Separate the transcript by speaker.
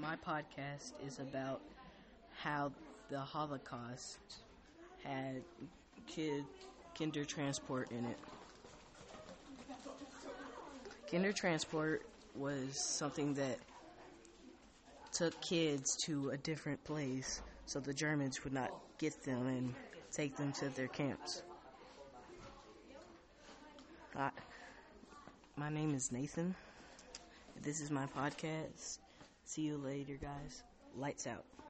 Speaker 1: My podcast is about how the Holocaust had kinder transport in it. Kinder transport was something that took kids to a different place so the Germans would not get them and take them to their camps. My name is Nathan. This is my podcast. See you later, guys. Lights out.